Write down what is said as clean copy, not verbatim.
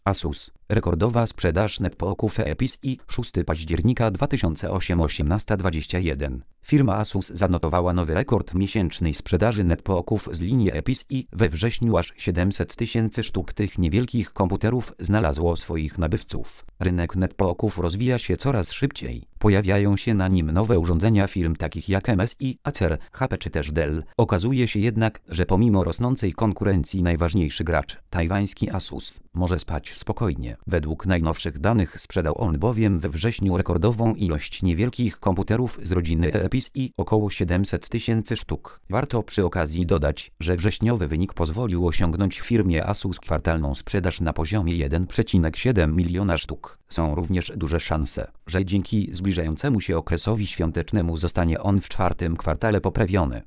Asus. Rekordowa sprzedaż netbooków EPIS-I 6 października 2008 18:21. Firma Asus zanotowała nowy rekord miesięcznej sprzedaży netbooków z linii EPIS-I. We wrześniu aż 700 000 sztuk tych niewielkich komputerów znalazło swoich nabywców. Rynek netbooków rozwija się coraz szybciej. Pojawiają się na nim nowe urządzenia firm takich jak MSI, Acer, HP czy też Dell. Okazuje się jednak, że pomimo rosnącej konkurencji najważniejszy gracz, tajwański Asus, może spać spokojnie. Według najnowszych danych sprzedał on bowiem we wrześniu rekordową ilość niewielkich komputerów z rodziny EPIS-I, około 700 000 sztuk. Warto przy okazji dodać, że wrześniowy wynik pozwolił osiągnąć firmie Asus kwartalną sprzedaż na poziomie 1,7 miliona sztuk. Są również duże szanse, że dzięki zbliżającemu się okresowi świątecznemu zostanie on w czwartym kwartale poprawiony.